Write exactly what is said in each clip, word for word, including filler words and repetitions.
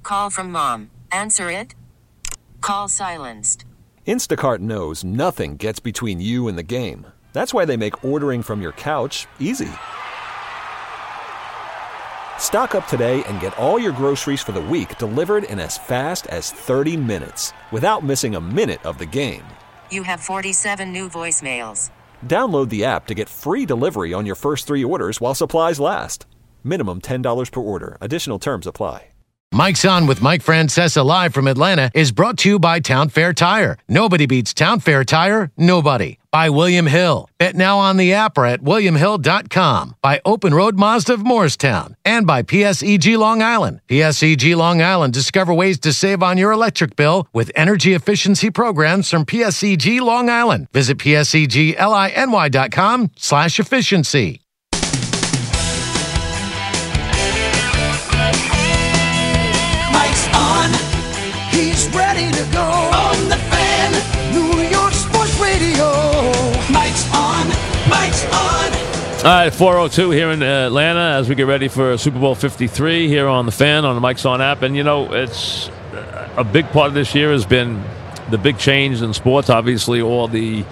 call from mom. Answer it. Call silenced. Instacart knows nothing gets between you and the game. That's why they make ordering from your couch easy. Stock up today and get all your groceries for the week delivered in as fast as thirty minutes without missing a minute of the game. You have forty-seven new voicemails. Download the app to get free delivery on your first three orders while supplies last. Minimum ten dollars per order. Additional terms apply. Mike's On with Mike Francesa live from Atlanta is brought to you by Town Fair Tire. Nobody beats Town Fair Tire. Nobody. By William Hill. Bet now on the app or at william hill dot com. By Open Road Mazda of Morristown. And by P S E G Long Island. P S E G Long Island. Discover ways to save on your electric bill with energy efficiency programs from P S E G Long Island. Visit P S E G L-I-N-Y dot com slash efficiency. Mike's on. He's ready to go on the Fan. New York Sports Radio. Mike's on. Mike's on. All right, four oh two here in Atlanta as we get ready for Super Bowl fifty-three here on the Fan on the Mike's On app. And, you know, it's a big part of this year has been the big change in sports. Obviously, all the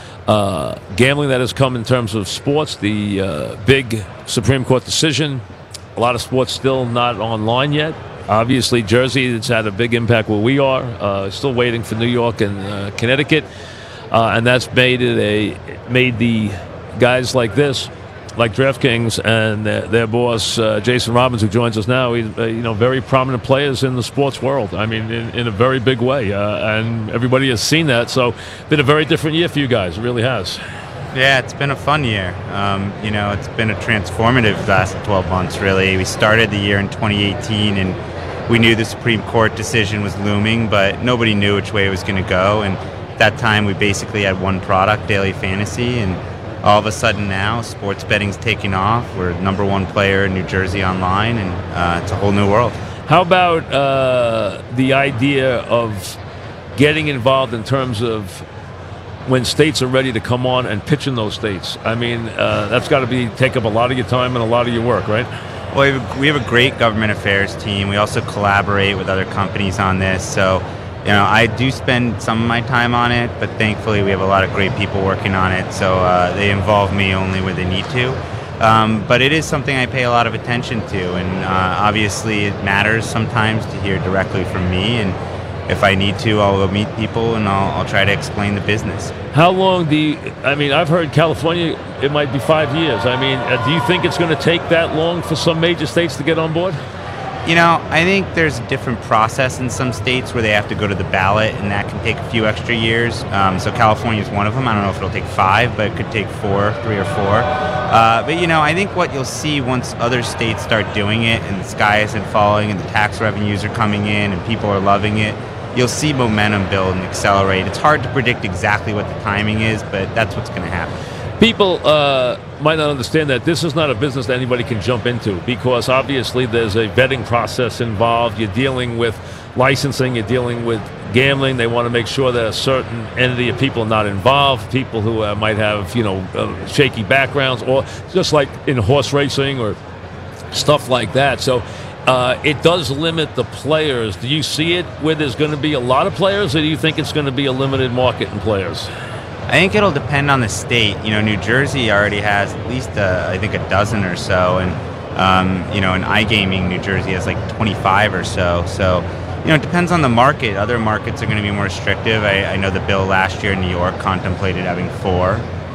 uh, gambling that has come in terms of sports, the uh, big Supreme Court decision. A lot of sports still not online yet. Obviously, Jersey, it's had a big impact where we are. Uh, still waiting for New York and uh, Connecticut, uh, and that's made it a made the guys like this, like DraftKings and their, their boss uh, Jason Robbins, who joins us now. He's uh, you know very prominent players in the sports world. I mean, in, in a very big way, uh, and everybody has seen that. So, been a very different year for you guys. It really has. Yeah, it's been a fun year. Um, you know, it's been a transformative last twelve months, really. We started the year in twenty eighteen, and we knew the Supreme Court decision was looming, but nobody knew which way it was going to go. And at that time, we basically had one product, Daily Fantasy, and all of a sudden now, sports betting's taking off. We're number one player in New Jersey online, and uh, it's a whole new world. How about uh, the idea of getting involved in terms of when states are ready to come on and pitch in those states? I mean, uh, that's got to be take up a lot of your time and a lot of your work, right? Well, we have, a, we have a great government affairs team. We also collaborate with other companies on this. So, you know, I do spend some of my time on it, but thankfully we have a lot of great people working on it. So uh, they involve me only where they need to. Um, but it is something I pay a lot of attention to. And uh, obviously it matters sometimes to hear directly from me. And if I need to, I'll go meet people and I'll, I'll try to explain the business. How long do you, I mean, I've heard California, it might be five years. I mean, uh, do you think it's going to take that long for some major states to get on board? You know, I think there's a different process in some states where they have to go to the ballot, and that can take a few extra years. Um, so California is one of them. I don't know if it'll take five, but it could take four, three or four. Uh, but, you know, I think what you'll see once other states start doing it and the sky isn't falling and the tax revenues are coming in and people are loving it, you'll see momentum build and accelerate. It's hard to predict exactly what the timing is, but that's what's going to happen. People uh, might not understand that this is not a business that anybody can jump into, because obviously there's a vetting process involved. You're dealing with licensing, you're dealing with gambling. They want to make sure that a certain entity of people are not involved, people who uh, might have, you know, uh, shaky backgrounds, or just like in horse racing or stuff like that. So uh, it does limit the players. Do you see it where there's going to be a lot of players, or do you think it's going to be a limited market in players? I think it'll depend on the state. You know, New Jersey already has at least, uh, I think, a dozen or so. And, um, you know, in iGaming, New Jersey has like twenty-five or so. So, you know, it depends on the market. Other markets are going to be more restrictive. I, I know the bill last year in New York contemplated having four.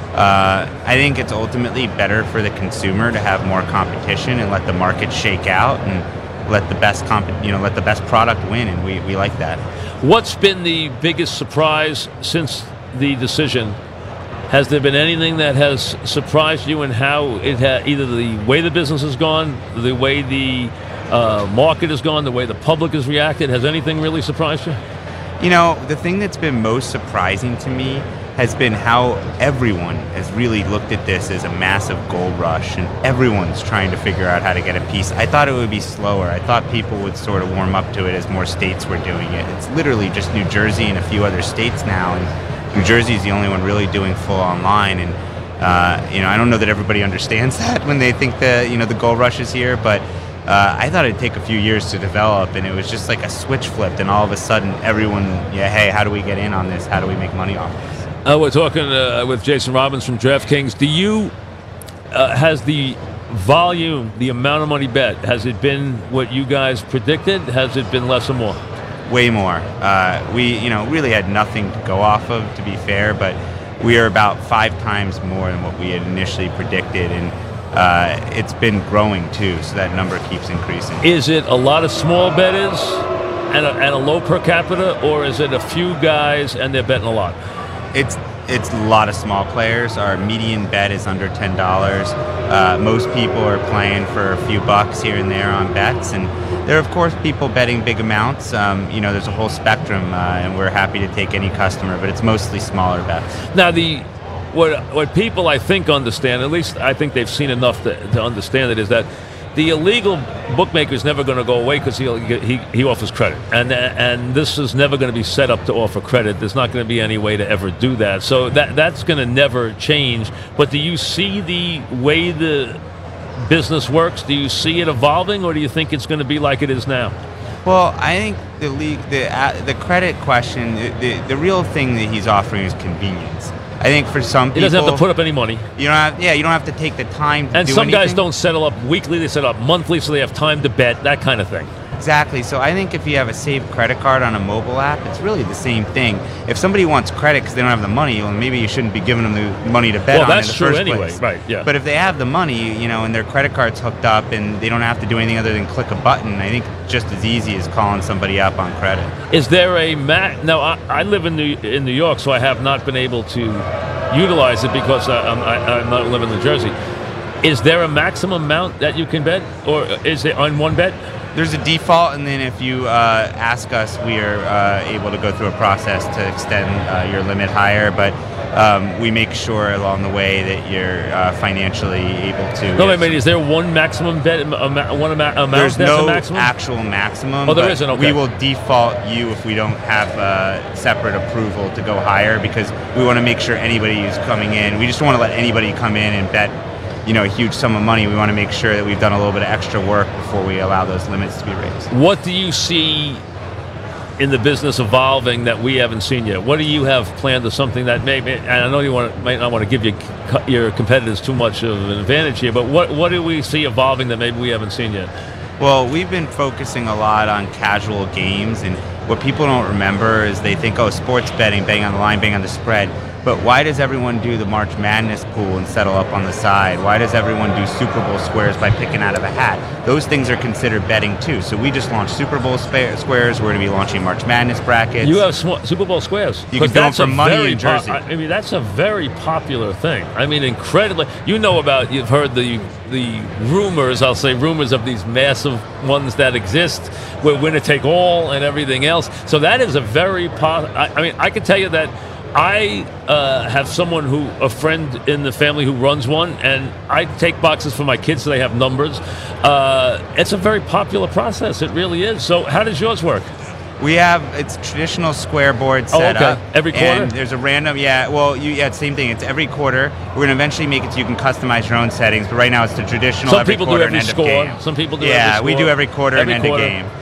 Uh, I think it's ultimately better for the consumer to have more competition and let the market shake out and let the best comp- you know, let the best product win. And we, we like that. What's been the biggest surprise since the decision? Has there been anything that has surprised you in how it had, either the way the business has gone, the way the uh, market has gone, the way the public has reacted? Has anything really surprised you? You know, the thing that's been most surprising to me has been how everyone has really looked at this as a massive gold rush, and everyone's trying to figure out how to get a piece. I thought it would be slower. I thought people would sort of warm up to it as more states were doing it. It's literally just New Jersey and a few other states now, and New Jersey is the only one really doing full online. And uh, you know, I don't know that everybody understands that when they think the you know the gold rush is here, but Uh, I thought it'd take a few years to develop, and it was just like a switch flipped, and all of a sudden, everyone, yeah, hey, how do we get in on this? How do we make money off this? Uh, we're talking uh, with Jason Robbins from DraftKings. Do you uh, has the volume, the amount of money bet, has it been what you guys predicted? Has it been less or more? Way more. Uh, we, you know, really had nothing to go off of, to be fair, but we are about five times more than what we had initially predicted, and uh, it's been growing too, so that number keeps increasing. Is it a lot of small bettors and a, and a low per capita, or is it a few guys and they're betting a lot? It's it's a lot of small players. Our median bet is under ten dollars. Uh, most people are playing for a few bucks here and there on bets, and there are, of course, people betting big amounts. Um, you know, there's a whole spectrum, uh, and we're happy to take any customer, but it's mostly smaller bets. Now, the what what people, I think, understand, at least I think they've seen enough to, to understand it, is that the illegal bookmaker is never going to go away because he, he he offers credit, and and this is never going to be set up to offer credit. There's not going to be any way to ever do that. So that that's going to never change. But do you see the way the business works? Do you see it evolving, or do you think it's going to be like it is now? Well, I think the league, the uh, the credit question, the, the the real thing that he's offering is convenience. I think for some people, he doesn't have to put up any money. You don't have, yeah, you don't have to take the time to and do some anything. guys don't settle up weekly; they set up monthly, so they have time to bet, that kind of thing. Exactly. So I think if you have a saved credit card on a mobile app, it's really the same thing. If somebody wants credit because they don't have the money, well, maybe you shouldn't be giving them the money to bet well, on in the that's true first anyway, place. right? Yeah. But if they have the money, you know, and their credit card's hooked up and they don't have to do anything other than click a button, I think just as easy as calling somebody up on credit. Is there a ma- Now, I, I live in New in New York, so I have not been able to utilize it because I, I'm, I, I'm not living in New Jersey. Is there a maximum amount that you can bet, or is it on one bet? There's a default, and then if you uh, ask us, we are uh, able to go through a process to extend uh, your limit higher, but um, we make sure along the way that you're uh, financially able to. No, I mean, is there one maximum bet, ama- one ama- amount There's that's no a maximum? actual maximum. Oh, there but isn't, okay. We will default you if we don't have uh, separate approval to go higher, because we want to make sure anybody who's coming in, we just don't want to let anybody come in and bet, you know, a huge sum of money. We want to make sure that we've done a little bit of extra work before we allow those limits to be raised. What do you see in the business evolving that we haven't seen yet? What do you have planned, or something that maybe, and I know you want, might not want to give your, your competitors too much of an advantage here, but what, what do we see evolving that maybe we haven't seen yet? Well, we've been focusing a lot on casual games, and what people don't remember is they think, oh, sports betting, betting on the line, betting on the spread. But why does everyone do the March Madness pool and settle up on the side? Why does everyone do Super Bowl squares by picking out of a hat? Those things are considered betting too. So we just launched Super Bowl spa- squares. We're going to be launching March Madness brackets. You have sm- Super Bowl squares. You can do them for money in Jersey. Po- I mean, that's a very popular thing. I mean, incredibly. You know about, you've heard the the rumors, I'll say rumors of these massive ones that exist, where winner take all and everything else. So that is a very, po- I, I mean, I can tell you that I uh, have someone who, a friend in the family who runs one, and I take boxes for my kids so they have numbers. Uh, it's a very popular process. It really is. So how does yours work? We have, it's traditional square board Oh, setup. okay. Every quarter? And there's a random, yeah, well, you, yeah, same thing. It's every quarter. We're going to eventually make it so you can customize your own settings, but right now it's the traditional Some every people quarter do every and end score. of game. Some people do yeah, every score. we do every quarter every and end quarter. of game.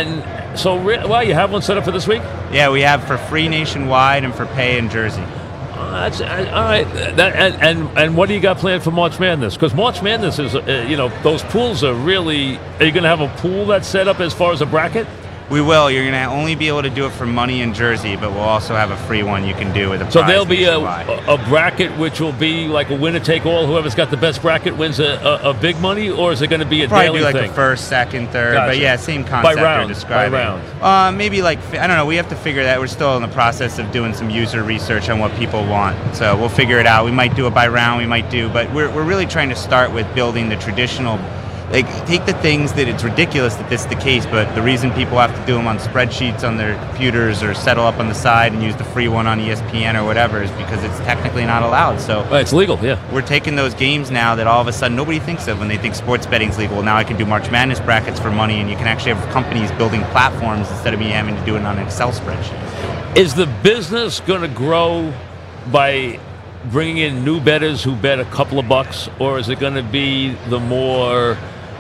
And so, re- well, you have one set up for this week? Yeah, we have for free nationwide and for pay in Jersey. Uh, that's, uh, all right. That, and, and and what do you got planned for March Madness? Because March Madness is, uh, you know, those pools are really. Are you going to have a pool that's set up as far as a bracket? We will. You're going to only be able to do it for money in Jersey, but we'll also have a free one you can do with a So prize there'll be a, nationwide. a a bracket which will be like a winner take all. Whoever's got the best bracket wins a, a, a big money, or is it going to be a Probably daily do like thing? a first, second, third, Gotcha. but yeah, same By concept round, you're describing. by round. Uh, maybe like, I don't know, we have to figure that. We're still in the process of doing some user research on what people want. So we'll figure it out. We might do it by round, we might do, but we're, we're really trying to start with building the traditional, like take the things that it's ridiculous that this is the case, but the reason people have to do them on spreadsheets on their computers or settle up on the side and use the free one on E S P N or whatever is because it's technically not allowed. So Well, it's legal, yeah. we're taking those games now that all of a sudden nobody thinks of when they think sports betting's legal. Well, now I can do March Madness brackets for money, and you can actually have companies building platforms instead of me having to do it on an Excel spreadsheet. Is the business going to grow by bringing in new bettors who bet a couple of bucks, or is it going to be the more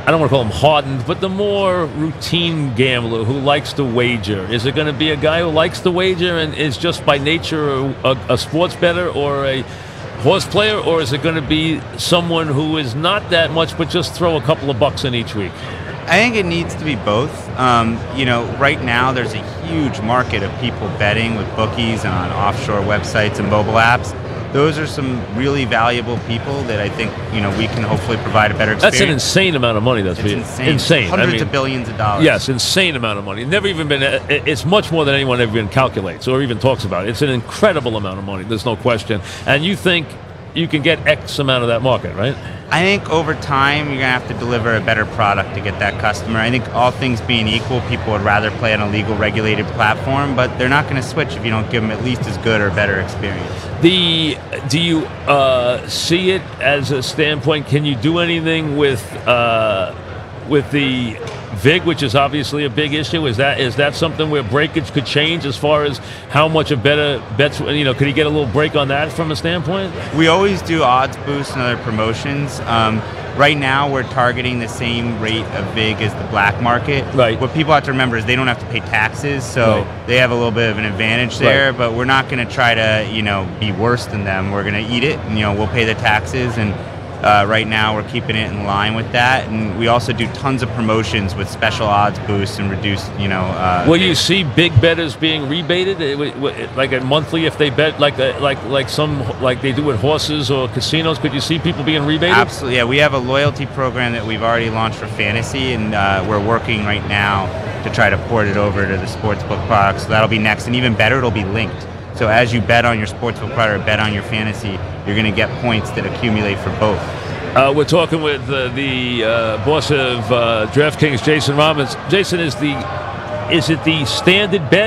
I don't want to call him hardened, but the more routine gambler who likes to wager? Is it going to be a guy who likes to wager and is just by nature a, a, a sports bettor or a horse player, or is it going to be someone who is not that much but just throw a couple of bucks in each week? I think it needs to be both. Um, you know, right now there's a huge market of people betting with bookies and on offshore websites and mobile apps. Those are some really valuable people that I think, you know, we can hopefully provide a better experience. That's an insane amount of money. That's it's being, insane. insane. Hundreds I mean, of billions of dollars. Yes, insane amount of money. Never even been. It's much more than anyone ever even calculates or even talks about. It's an incredible amount of money. There's no question. And you think you can get X amount of that market, right? I think over time you're going to have to deliver a better product to get that customer. I think all things being equal, people would rather play on a legal regulated platform, but they're not going to switch if you don't give them at least as good or better experience. The do you uh, see it as a standpoint? Can you do anything with uh, with the vig, which is obviously a big issue? Is that is that something where breakage could change as far as how much a better bets? You know, could he get a little break on that from a standpoint? We always do odds boosts and other promotions. Um, right now, we're targeting the same rate of vig as the black market. Right. What people have to remember is they don't have to pay taxes, so right. they have a little bit of an advantage there. Right. But we're not going to try to, you know, be worse than them. We're going to eat it, and you know, we'll pay the taxes and. Uh, right now, we're keeping it in line with that, and we also do tons of promotions with special odds boosts and reduced, you know. Uh, Will you see big bettors being rebated, like a monthly if they bet, like a, like like some like they do with horses or casinos? Could you see people being rebated? Absolutely, yeah. We have a loyalty program that we've already launched for fantasy, and uh, we're working right now to try to port it over to the sportsbook products. So that'll be next, and even better, it'll be linked. So as you bet on your sportsbook product or bet on your fantasy, you're going to get points that accumulate for both. Uh, we're talking with uh, the uh, boss of uh, DraftKings, Jason Robbins. Jason, is the is it the standard bet?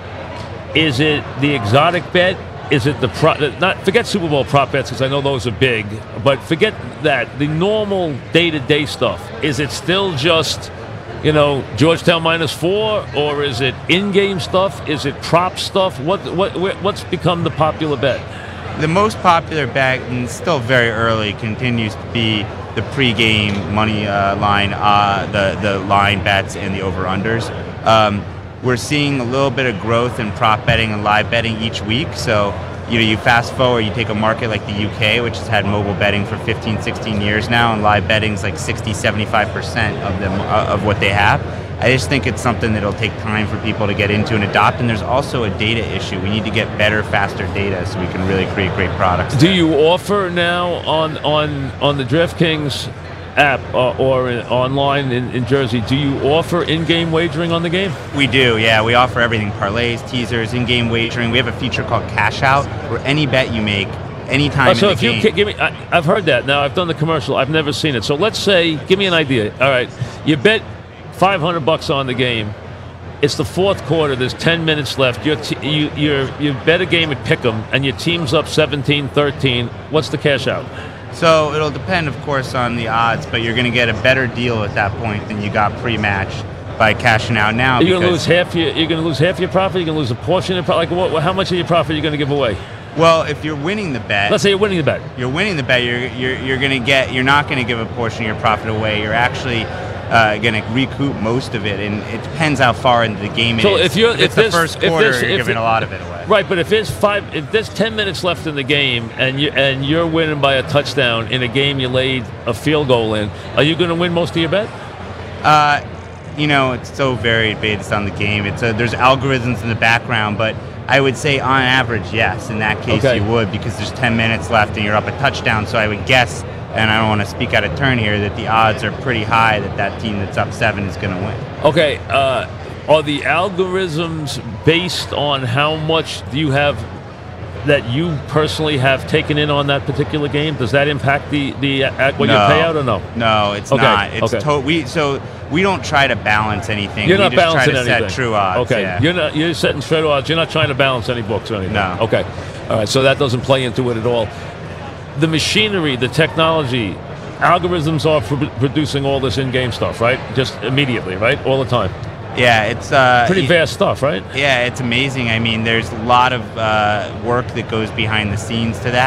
Is it the exotic bet? Is it the pro? Not forget Super Bowl prop bets because I know those are big, but forget that. The normal day-to-day stuff. Is it still just, you know, Georgetown minus four, or is it in-game stuff? Is it prop stuff? What what what's become the popular bet? The most popular bet, and still very early, continues to be the pregame money uh, line, uh, the the line bets and the over-unders. Um, we're seeing a little bit of growth in prop betting and live betting each week. So, you know, you fast forward, you take a market like the U K, which has had mobile betting for fifteen, sixteen years now, and live betting is like sixty, seventy-five percent of them uh, of what they have. I just think it's something that'll take time for people to get into and adopt, and there's also a data issue. We need to get better, faster data so we can really create great products. Do you offer now on on on the DraftKings app uh, or in, online in, in Jersey, do you offer in-game wagering on the game? We do, yeah. We offer everything, parlays, teasers, in-game wagering. We have a feature called Cash Out, where any bet you make, anytime oh, so in the if game. you give me, I, I've heard that. Now, I've done the commercial. I've never seen it. So let's say, give me an idea. All right, you bet five hundred bucks on the game. It's the fourth quarter. There's ten minutes left. You're t- you you're, you bet a game at Pick'em, and your team's up seventeen thirteen. What's the cash out? So it'll depend, of course, on the odds, but you're going to get a better deal at that point than you got pre-match by cashing out now. You're going to lose half your. You're going to lose half your profit. You're going to lose a portion of profit. Like what? How much of your profit are you going to give away? Well, if you're winning the bet, let's say you're winning the bet. You're winning the bet. You're you're you're going to get. You're not going to give a portion of your profit away. You're actually uh, going to recoup most of it, and it depends how far into the game it so is. if you're if if it's this, the first if quarter, this, you're if giving it, a lot of it away. Right, but if there's five, if there's ten minutes left in the game, and you and you're winning by a touchdown in a game you laid a field goal in, are you going to win most of your bet? Uh, you know, it's so varied based on the game. It's a, there's algorithms in the background, but I would say on average, yes. In that case, okay. you would, because there's ten minutes left and you're up a touchdown. So I would guess, and I don't want to speak out of turn here, that the odds are pretty high that that team that's up seven is going to win. Okay. Uh, are the algorithms based on how much do you have that you personally have taken in on that particular game? Does that impact the the uh, what no. your payout or no? No, it's okay. not. It's okay. to- we so we don't try to balance anything. You're we not just balancing try to anything. set true odds. Okay, yeah. you're not you're setting true odds. You're not trying to balance any books or anything. No. Okay, all right. So that doesn't play into it at all. The machinery, the technology, algorithms are pro- producing all this in-game stuff, right? Just immediately, right? All the time. Yeah, it's uh, pretty vast stuff, right? Yeah, it's amazing. I mean, there's a lot of uh, work that goes behind the scenes to that.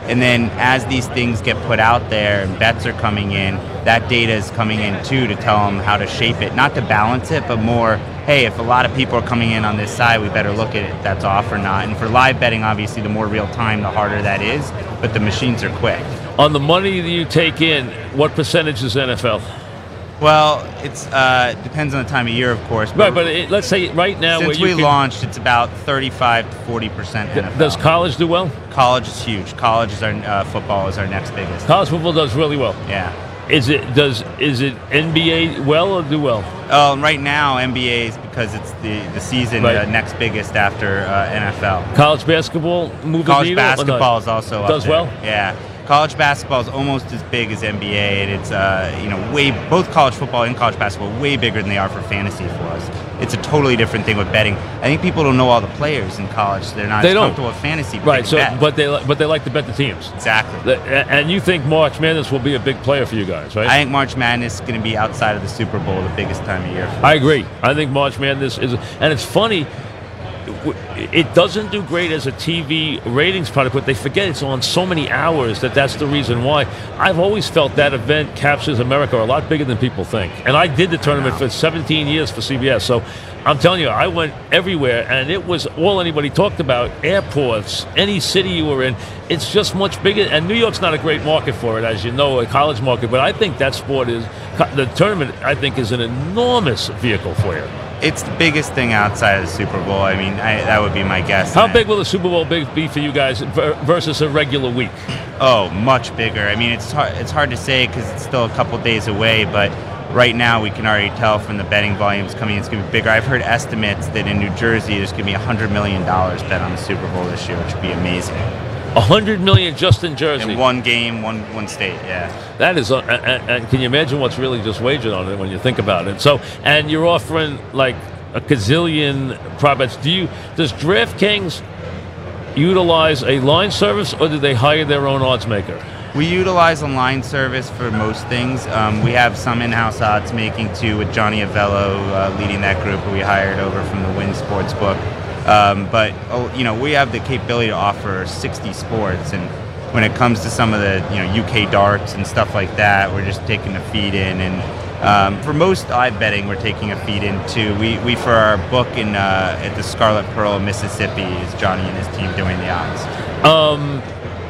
And then as these things get put out there and bets are coming in, that data is coming in too to tell them how to shape it, not to balance it, but more, hey, if a lot of people are coming in on this side, we better look at it if that's off or not. And for live betting, obviously, the more real time, the harder that is, but the machines are quick. On the money that you take in, what percentage is N F L? Well, it's uh, depends on the time of year, of course. Right, but it, let's say right now, since where you we can, launched, it's about thirty-five to forty percent N F L. Does college do well? College is huge. College is our uh, football is our next biggest. College football does really well. Yeah. Is it does is it N B A well or do well? Oh, right now N B A is because it's the the season right. uh, next biggest after uh, N F L. College basketball moving College needle basketball is also does up there. well. Yeah. College basketball is almost as big as N B A, and it's uh, you know way both college football and college basketball are way bigger than they are for fantasy for us. It's a totally different thing with betting. I think people don't know all the players in college; so they're not they as don't. comfortable with fantasy. But right. they So, bet. but they but they like to bet the teams. Exactly. And you think March Madness will be a big player for you guys, right? I think March Madness is going to be outside of the Super Bowl the biggest time of year. For I agree. I think March Madness is, and it's funny. It doesn't do great as a T V ratings product, but they forget it's on so many hours that that's the reason why. I've always felt that event captures America a lot bigger than people think. And I did the tournament for seventeen years for C B S. So I'm telling you, I went everywhere, and it was all anybody talked about. Airports, any city you were in, it's just much bigger. And New York's not a great market for it, as you know, a college market. But I think that sport is, the tournament, I think, is an enormous vehicle for you. It's the biggest thing outside of the Super Bowl. I mean, I, that would be my guess. How big will the Super Bowl be for you guys versus a regular week? Oh, much bigger. I mean, it's hard, it's hard to say because it's still a couple days away, but right now we can already tell from the betting volumes coming in, it's going to be bigger. I've heard estimates that in New Jersey there's going to be one hundred million dollars bet on the Super Bowl this year, which would be amazing. one hundred million dollars just in Jersey? In one game, one one state, yeah. That is, uh, and, and can you imagine what's really just wagered on it when you think about it? So, and you're offering like a gazillion prop bets. Do you, does DraftKings utilize a line service, or do they hire their own odds maker? We utilize a line service for most things. Um, we have some in-house odds making too, with Johnny Avello uh, leading that group who we hired over from the Wynn Sportsbook. Um, but oh, you know, we have the capability to offer sixty sports, and when it comes to some of the you know U K darts and stuff like that, we're just taking a feed in. And um, for most live betting, we're taking a feed in too. We we for our book in uh, at the Scarlet Pearl, Mississippi, is Johnny and his team doing the odds. Um,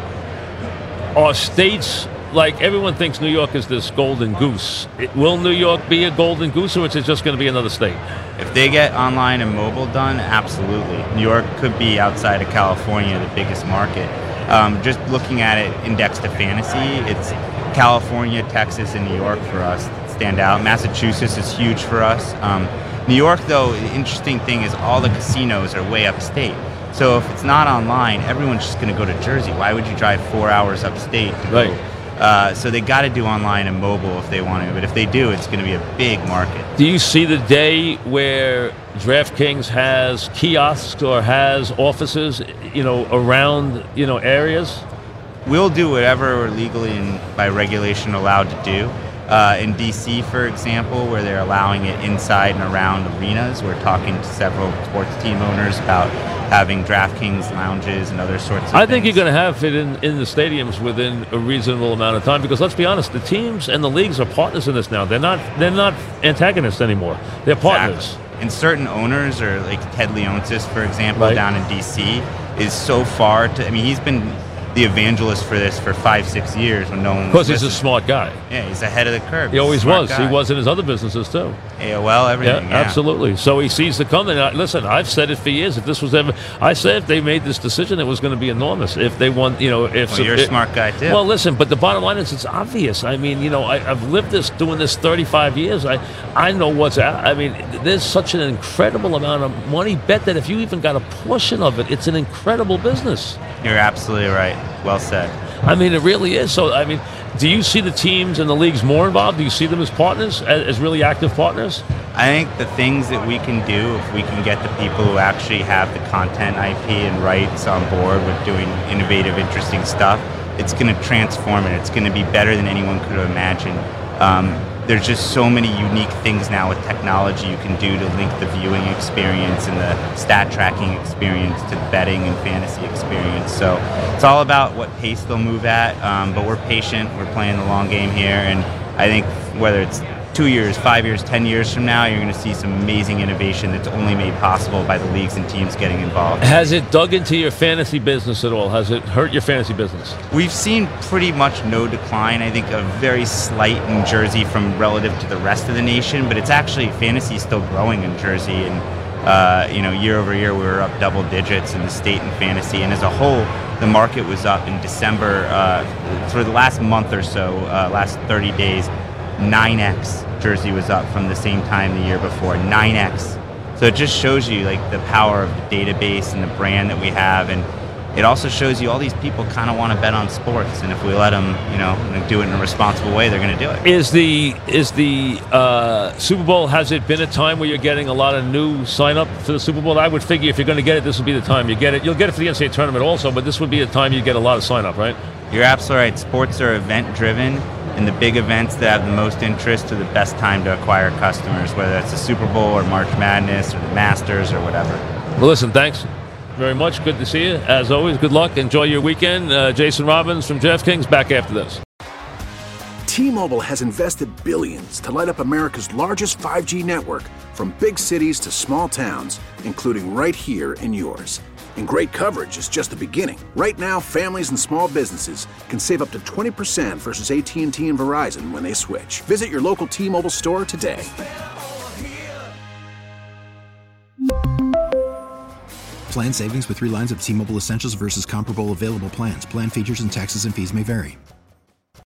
are states, like everyone thinks New York is this golden goose. It, will New York be a golden goose, or is it just going to be another state? If they get online and mobile done, absolutely. New York could be outside of California the biggest market. Um, just looking at it indexed to fantasy, it's California, Texas, and New York for us that stand out. Massachusetts is huge for us. Um, New York, though, the interesting thing is all the casinos are way upstate. So if it's not online, everyone's just going to go to Jersey. Why would you drive four hours upstate to right. go? Uh, so they got to do online and mobile if they want to. But if they do, it's going to be a big market. Do you see the day where DraftKings has kiosks or has offices, you know, around, you know, areas? We'll do whatever we're legally and by regulation allowed to do. Uh, in D C, for example, where they're allowing it inside and around arenas, we're talking to several sports team owners about having DraftKings lounges and other sorts of I things. think you're going to have it in, in the stadiums within a reasonable amount of time, because let's be honest, the teams and the leagues are partners in this now. They're not they're not antagonists anymore. They're partners. Exactly. And certain owners, or like Ted Leonsis, for example, right. down in D C, is so far to, I mean, he's been the evangelist for this for five, six years when no one was Because he's a listening. smart guy. Yeah, he's ahead of the curve. He He's a always smart was. guy. He was in his other businesses, too. A O L, everything, yeah. Absolutely. So he sees the coming. Uh, Listen, I've said it for years. If this was ever, I said if they made this decision, it was going to be enormous. If they want, you know, if Well, you're a if- smart guy, too. Well, listen, but the bottom line is, it's obvious. I mean, you know, I, I've lived this, doing this thirty-five years. I, I know what's out. I mean, there's such an incredible amount of money bet that if you even got a portion of it, it's an incredible business. You're absolutely right. Well said. I mean, it really is. So, I mean, do you see the teams and the leagues more involved? Do you see them as partners, as, as really active partners? I think the things that we can do, if we can get the people who actually have the content I P and rights on board with doing innovative, interesting stuff, it's going to transform it. It's going to be better than anyone could have imagined. Um, there's just so many unique things now with technology you can do to link the viewing experience and the stat tracking experience to the betting and fantasy experience. So it's all about what pace they'll move at, um, but we're patient, we're playing the long game here, and I think whether it's two years, five years, ten years from now, you're going to see some amazing innovation that's only made possible by the leagues and teams getting involved. Has it dug into your fantasy business at all? Has it hurt your fantasy business? We've seen pretty much no decline. I think a very slight in Jersey from relative to the rest of the nation, but it's actually, fantasy is still growing in Jersey, and uh, you know, year over year we were up double digits in the state in fantasy, and as a whole, the market was up in December uh, for the last month or so, uh, last thirty days, nine x. Jersey was up from the same time the year before, nine x. So it just shows you like the power of the database and the brand that we have, and it also shows you all these people kind of want to bet on sports, and if we let them, you know, do it in a responsible way, they're going to do it. Is the is the uh, Super Bowl, has it been a time where you're getting a lot of new sign up for the Super Bowl? I would figure if you're going to get it, this would be the time you get it. You'll get it for the N C double A tournament also, but this would be a time you get a lot of sign up, right? You're absolutely right. Sports are event driven, and the big events that have the most interest are the best time to acquire customers, whether it's the Super Bowl or March Madness or the Masters or whatever. Well, listen, thanks very much. Good to see you. As always, good luck. Enjoy your weekend. Uh, Jason Robbins from Jeff King's back after this. T-Mobile has invested billions to light up America's largest five G network, from big cities to small towns, including right here in yours. And great coverage is just the beginning. Right now, families and small businesses can save up to twenty percent versus A T and T and Verizon when they switch. Visit your local T-Mobile store today. Plan savings with three lines of T-Mobile Essentials versus comparable available plans. Plan features and taxes and fees may vary.